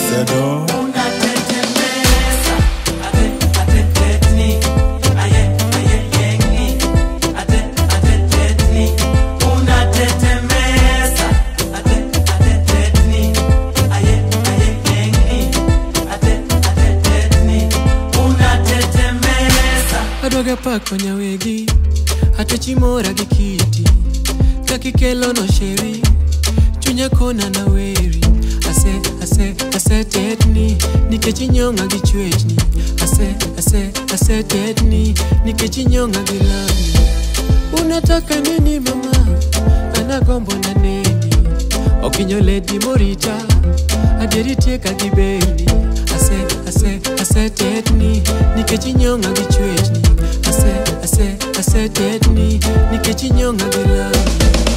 Sedo. Adwaga pako nyawegi, ate chimora gi kiti, kakikelo no sheri, chunya kona na weri. Ase tetni, nikechi nyonga gi chwechni. Ase tetni, nikechi nyonga gi lami. Unataka nini mama, anagombo na neni. Okinyo lady morita, aderi tieka gi beni. Ase tetni, nikechi nyonga gi chwechni. Ase tetni, nikechi nyonga gi lami.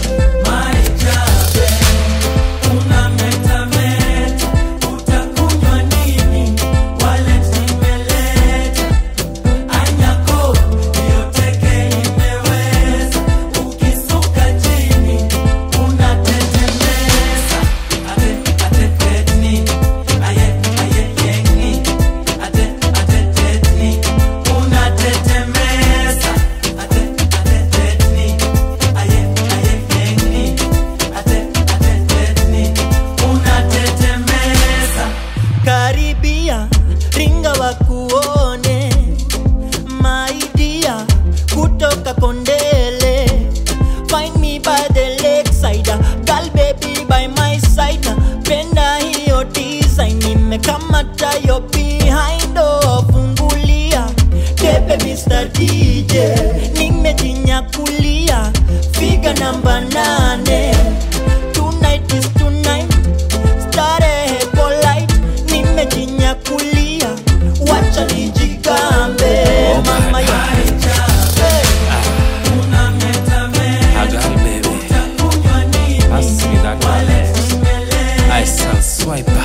Ringa wakuone, my dear, kutoka Kondele. Find me by the lakeside, girl baby by my side. Penda hiyo design, nimekamata yo behind. Fungulia, tepe Mr. DJ, nimejinyakulia. Figure number 8, tonight is tonight. Starehe polite, nimejinyakulia. Wacha nijigambe, mama ya Pass me that one. I shall swipe.